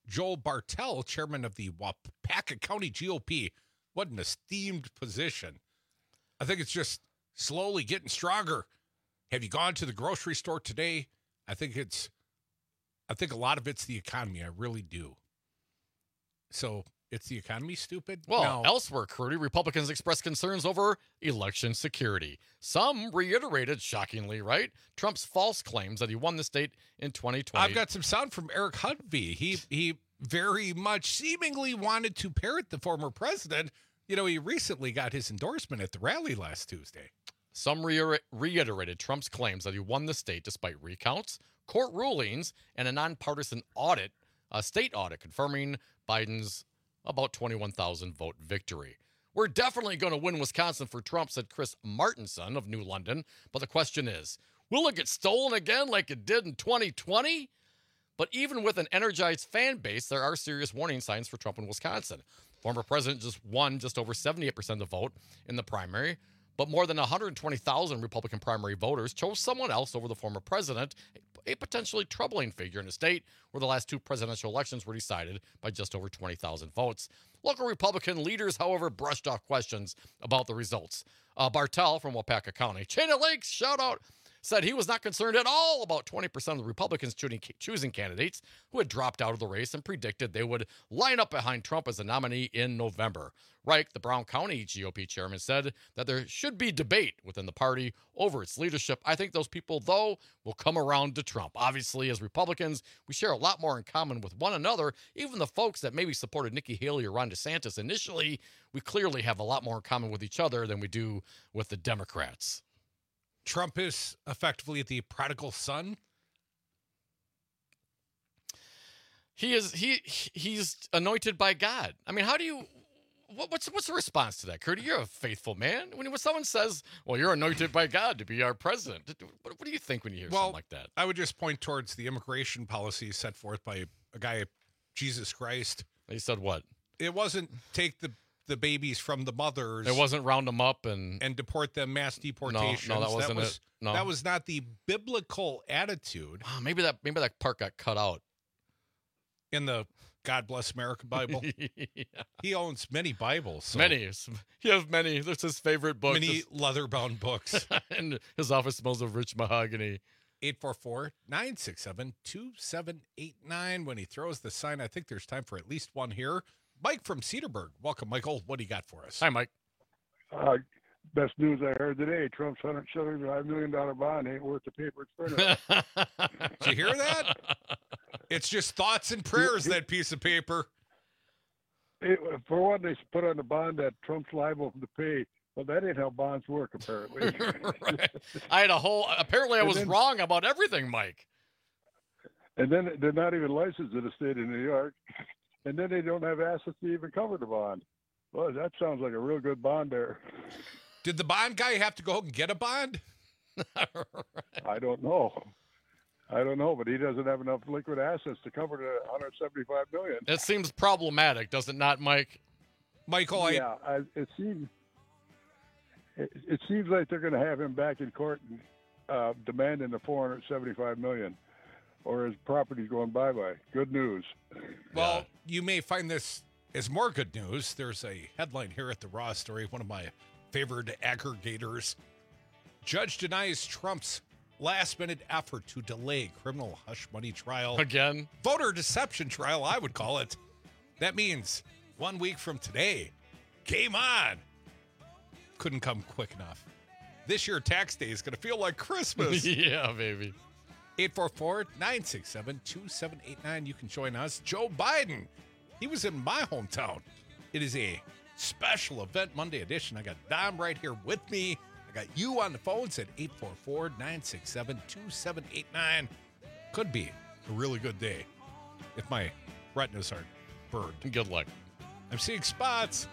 Joel Bartel, chairman of the Waupaca County GOP. What an esteemed position. I think it's just slowly getting stronger. Have you gone to the grocery store today? I think a lot of it's the economy. I really do. So it's the economy, stupid? Well, No. elsewhere, Crudy, Republicans expressed concerns over election security. Some reiterated, shockingly, right, Trump's false claims that he won the state in 2020. I've got some sound from Eric Hudvey. He very much seemingly wanted to parrot the former president. You know, he recently got his endorsement at the rally last Tuesday. Some reiterated Trump's claims that he won the state despite recounts, court rulings, and a nonpartisan audit, a state audit confirming Biden's about 21,000 vote victory. We're definitely going to win Wisconsin for Trump, said Chris Martinson of New London. But the question is, will it get stolen again like it did in 2020? But even with an energized fan base, there are serious warning signs for Trump in Wisconsin. Former president just won just over 78% of the vote in the primary, but more than 120,000 Republican primary voters chose someone else over the former president, a potentially troubling figure in a state where the last two presidential elections were decided by just over 20,000 votes. Local Republican leaders, however, brushed off questions about the results. Bartel from Waupaca County, Chain of Lakes, shout out, said he was not concerned at all about 20% of the Republicans choosing candidates who had dropped out of the race and predicted they would line up behind Trump as a nominee in November. Reich, the Brown County GOP chairman, said that there should be debate within the party over its leadership. I think those people, though, will come around to Trump. Obviously, as Republicans, we share a lot more in common with one another. Even the folks that maybe supported Nikki Haley or Ron DeSantis initially, we clearly have a lot more in common with each other than we do with the Democrats. Trump is effectively the prodigal son. He's anointed by God. I mean, how do you? What's the response to that, Curdy? You're a faithful man. When someone says, "Well, you're anointed by God to be our president," what do you think when you hear something like that? I would just point towards the immigration policy set forth by a guy, Jesus Christ. He said what? It wasn't take the babies from the mothers. It wasn't round them up and deport them, mass deportations. No, that wasn't it. No. That was not the biblical attitude. Oh, maybe that part got cut out in the God Bless America Bible. Yeah. He owns many Bibles. So. Many. He has many. That's his favorite book. Many leather-bound books. And his office smells of rich mahogany. 844-967-2789. When he throws the sign, I think there's time for at least one here. Mike from Cedarburg. Welcome, Michael. What do you got for us? Hi, Mike. Best news I heard today, Trump's $175 million bond ain't worth the paper it's printed on. Did you hear that? It's just thoughts and prayers, that piece of paper. For one, they put on the bond that Trump's liable to pay. Well, that ain't how bonds work, apparently. Right. Apparently I was wrong about everything, Mike. And then they're not even licensed in the state of New York. And then they don't have assets to even cover the bond. Well, that sounds like a real good bond there. Did the bond guy have to go and get a bond? I don't know, but he doesn't have enough liquid assets to cover the $175 million. It seems problematic, does it not, Mike? Michael, it seems like they're going to have him back in court and demanding the $475 million. Or his property's going bye-bye. Good news. Well, you may find this as more good news. There's a headline here at the Raw Story, one of my favorite aggregators. Judge denies Trump's last-minute effort to delay criminal hush money trial. Again? Voter deception trial, I would call it. That means 1 week from today. Game on. Couldn't come quick enough. This year, tax day is going to feel like Christmas. Yeah, baby. 844-967-2789. You can join us. Joe Biden. He was in my hometown. It is a special event Monday edition. I got Dom right here with me. I got you on the phones at 844-967-2789. Could be a really good day if my retinas aren't burned. Good luck. I'm seeing spots.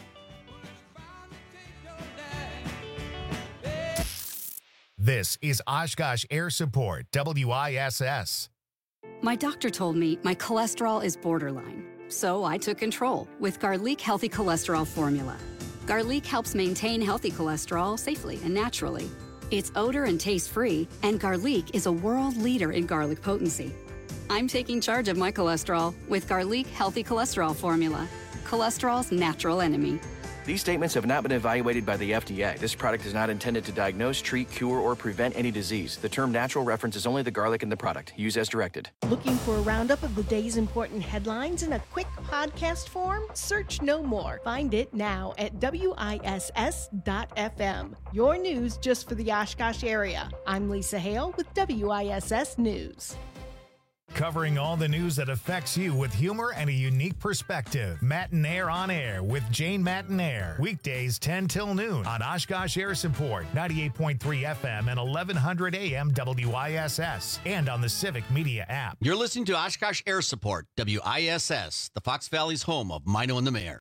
This is Oshkosh Air Support, WISS. My doctor told me my cholesterol is borderline, so I took control with Garlic Healthy Cholesterol Formula. Garlic helps maintain healthy cholesterol safely and naturally. It's odor and taste-free, and Garlic is a world leader in garlic potency. I'm taking charge of my cholesterol with Garlic Healthy Cholesterol Formula. Cholesterol's natural enemy. These statements have not been evaluated by the FDA. This product is not intended to diagnose, treat, cure, or prevent any disease. The term natural references only the garlic in the product. Use as directed. Looking for a roundup of the day's important headlines in a quick podcast form? Search no more. Find it now at WISS.FM. Your news just for the Oshkosh area. I'm Lisa Hale with WISS News. Covering all the news that affects you with humor and a unique perspective. Matinaire on Air with Jane Matinaire. Weekdays 10 till noon on Oshkosh Air Support, 98.3 FM and 1100 AM WISS, and on the Civic Media app. You're listening to Oshkosh Air Support, WISS, the Fox Valley's home of Mino and the Mayor.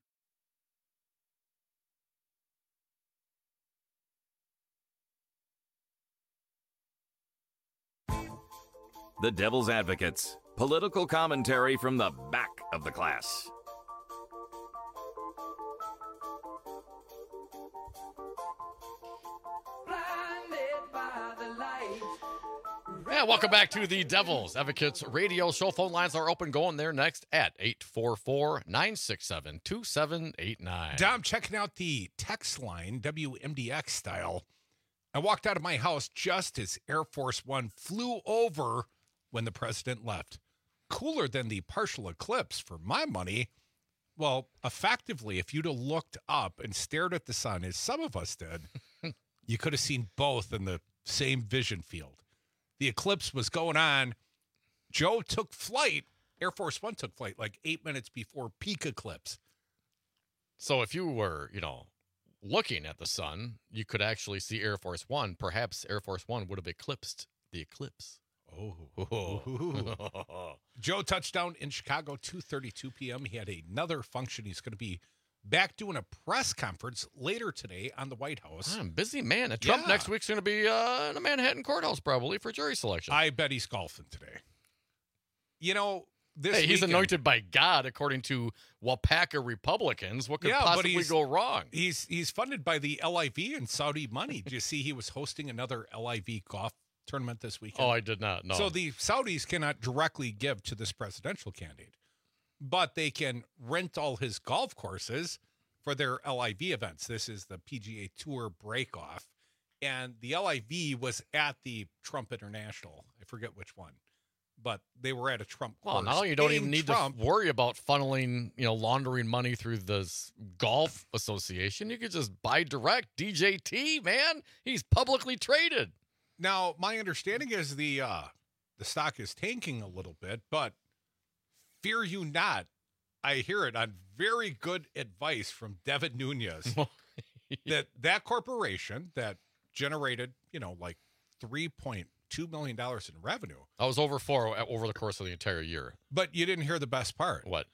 The Devil's Advocates. Political commentary from the back of the class. And welcome back to the Devil's Advocates radio show. Phone lines are open, going there next at 844-967-2789. Dom, checking out the text line, WMDX style. I walked out of my house just as Air Force One flew over when the president left. Cooler than the partial eclipse for my money. Well, effectively, if you'd have looked up and stared at the sun, as some of us did, you could have seen both in the same vision field. The eclipse was going on. Joe took flight. Air Force One took flight like 8 minutes before peak eclipse. So if you were, looking at the sun, you could actually see Air Force One. Perhaps Air Force One would have eclipsed the eclipse. Joe touchdown in Chicago, 2:32 p.m. He had another function. He's going to be back doing a press conference later today on the White House. Busy man. And Trump next week's going to be in the Manhattan courthouse probably for jury selection. I bet he's golfing today. He's weekend, anointed by God, according to Wapaka Republicans. What could possibly go wrong? He's funded by the LIV and Saudi money. Did you see he was hosting another LIV golf tournament this weekend? Oh, I did not know. So the Saudis cannot directly give to this presidential candidate, but they can rent all his golf courses for their LIV events. This is the PGA Tour breakoff, and the LIV was at the Trump International. I forget which one, but they were at a Trump course. Well, now you don't even need to worry about funneling, laundering money through the golf association. You could just buy direct. DJT, man, he's publicly traded. Now, my understanding is the stock is tanking a little bit, but fear you not, I hear it on very good advice from Devin Nunes that corporation that generated, like $3.2 million in revenue. I was over the course of the entire year. But you didn't hear the best part. What?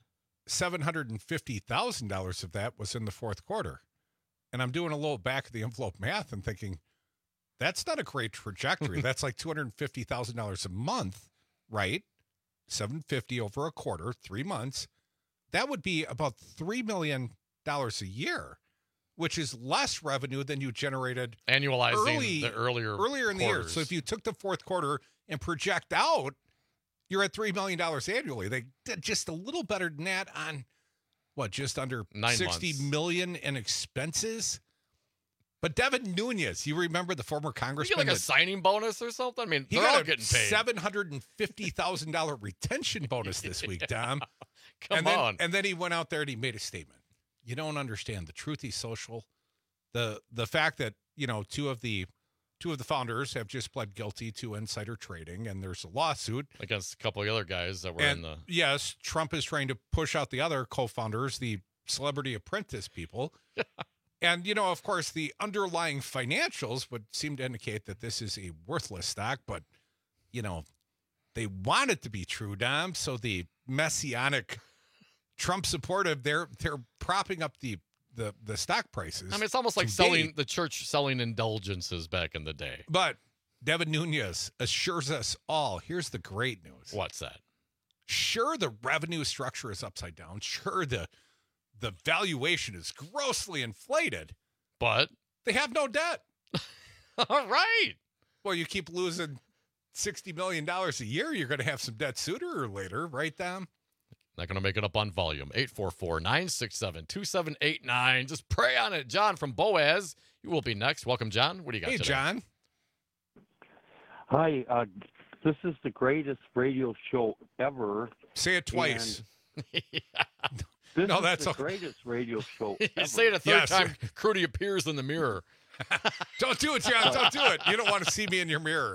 $750,000 of that was in the fourth quarter. And I'm doing a little back of the envelope math and thinking, that's not a great trajectory. That's like $250,000 a month, right? $750 over a quarter, 3 months. That would be about $3 million a year, which is less revenue than you generated annualizing earlier in the year. So if you took the fourth quarter and project out, you're at $3 million annually. They did just a little better than that on just under 60 million in expenses. But Devin Nunes, you remember the former congressman? You get like a signing bonus or something? I mean, they're all getting paid. $750,000 retention bonus this week, Dom. Come on. And then he went out there and he made a statement. You don't understand the Truthy Social, the fact that two of the founders have just pled guilty to insider trading, and there's a lawsuit against a couple of other guys that were in the. Yes, Trump is trying to push out the other co-founders, the Celebrity Apprentice people. And, of course, the underlying financials would seem to indicate that this is a worthless stock, but, they want it to be true, Dom. So the messianic Trump supportive, they're propping up the stock prices. I mean, it's almost like the church selling indulgences back in the day. But Devin Nunes assures us all, here's the great news. What's that? Sure, the revenue structure is upside down. Sure, the valuation is grossly inflated, but they have no debt. All right. Well, you keep losing $60 million a year, you're going to have some debt sooner or later, right, Dom? Not going to make it up on volume. 844-967-2789. Just pray on it. John from Boaz, you will be next. Welcome, John. What do you got today? John. Hi. This is the greatest radio show ever. Say it twice. This No, is that's the okay. greatest radio show You ever. say it a third time, Crudy appears in the mirror. Don't do it, John. Don't do it. You don't want to see me in your mirror.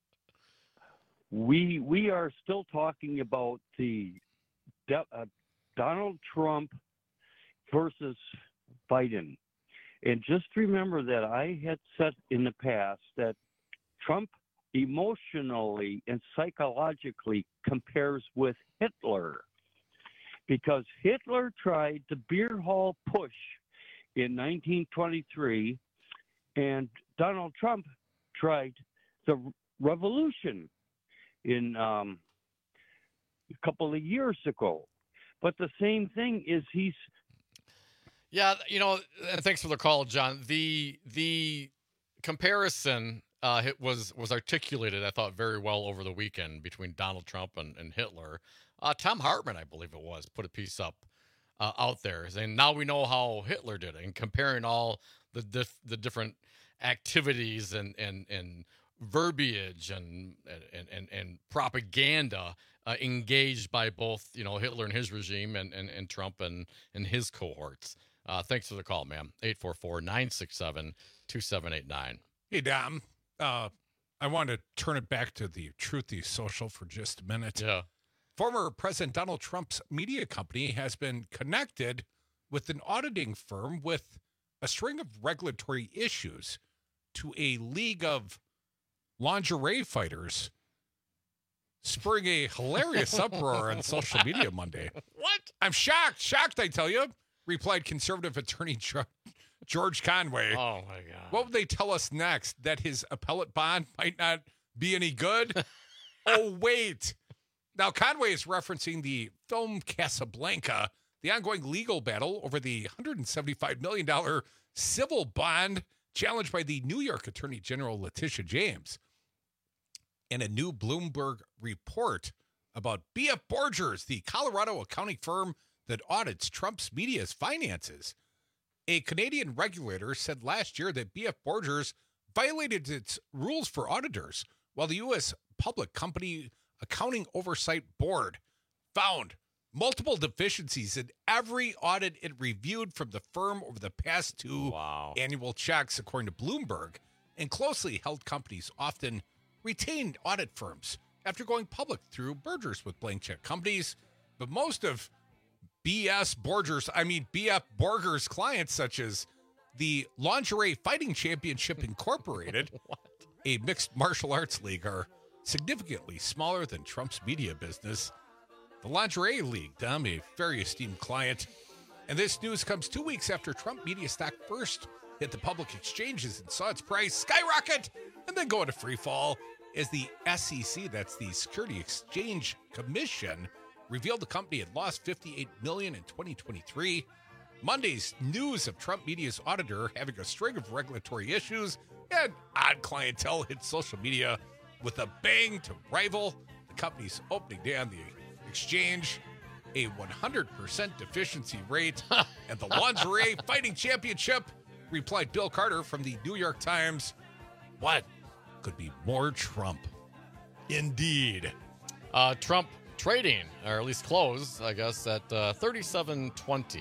We are still talking about the Donald Trump versus Biden. And just remember that I had said in the past that Trump emotionally and psychologically compares with Hitler, because Hitler tried the beer hall push in 1923, and Donald Trump tried the revolution in a couple of years ago. But the same thing is Yeah, you know, and thanks for the call, John. The comparison was articulated, I thought, very well over the weekend between Donald Trump and Hitler. Tom Hartman, I believe it was, put a piece up out there saying, now we know how Hitler did it, and comparing all the different activities and verbiage and propaganda engaged by both, you know, Hitler and his regime and Trump and his cohorts. Thanks for the call, ma'am. 844-967-2789. Hey, Dom. I want to turn it back to the Truthy Social for just a minute. Yeah. Former President Donald Trump's media company has been connected with an auditing firm with a string of regulatory issues to a league of lingerie fighters, spurring a hilarious uproar on social media Monday. What? I'm shocked, I tell you, replied conservative attorney George Conway. Oh, my God. What would they tell us next? That his appellate bond might not be any good? Oh, wait. Now, Conway is referencing the film Casablanca, the ongoing legal battle over the $175 million civil bond challenged by the New York Attorney General Letitia James. In a new Bloomberg report about B.F. Borgers, the Colorado accounting firm that audits Trump's media's finances, a Canadian regulator said last year that B.F. Borgers violated its rules for auditors, while the U.S. Public Company Accounting Oversight Board found multiple deficiencies in every audit it reviewed from the firm over the past two annual checks, according to Bloomberg. And closely held companies often retained audit firms after going public through mergers with blank check companies. But most of B.F. Borgers' clients, such as the Lingerie Fighting Championship Incorporated, a mixed martial arts league, are significantly smaller than Trump's media business. The Lingerie League, Dom, a very esteemed client. And this news comes 2 weeks after Trump media stock first hit the public exchanges and saw its price skyrocket and then go into free fall as the SEC, that's the Security Exchange Commission, revealed the company had lost $58 million in 2023. Monday's news of Trump media's auditor having a string of regulatory issues and odd clientele hit social media with a bang to rival the company's opening day on the exchange, a 100% deficiency rate, and the Lingerie Fighting Championship, replied Bill Carter from the New York Times. What could be more Trump? Indeed. Trump trading, or at least close, I guess, at 37.20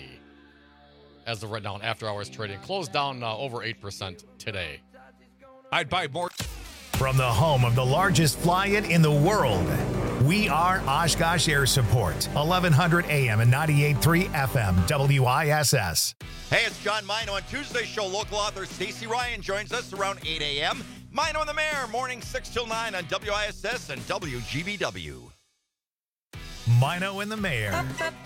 as of right now, after hours trading. Closed down over 8% today. I'd buy more. From the home of the largest fly-in in the world, we are Oshkosh Air Support, 1100 AM and 98.3 FM, WISS. Hey, it's John Mino on Tuesday's show. Local author Stacey Ryan joins us around 8 a.m. Mino and the Mayor, morning 6 till 9 on WISS and WGBW. Mino and the Mayor.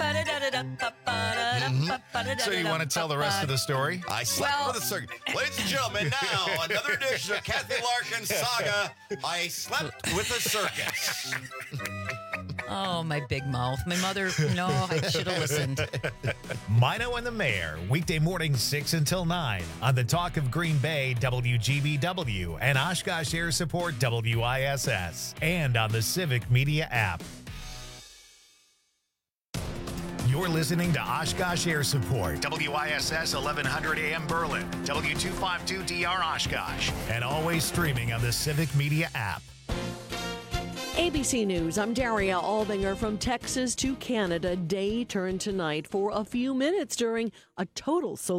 So you want to tell the rest of the story? I slept with a circus. Ladies and gentlemen, now another edition of Kathy Larkin's saga, I Slept with a Circus. Oh, my big mouth. My mother, no, I should have listened. Mino and the Mayor, weekday mornings 6 until 9 on the Talk of Green Bay, WGBW, and Oshkosh Air Support, WISS, and on the Civic Media app. You're listening to Oshkosh Air Support, WISS 1100 AM Berlin, W252DR Oshkosh, and always streaming on the Civic Media app. ABC News, I'm Daria Albinger. From Texas to Canada, day turned tonight for a few minutes during a total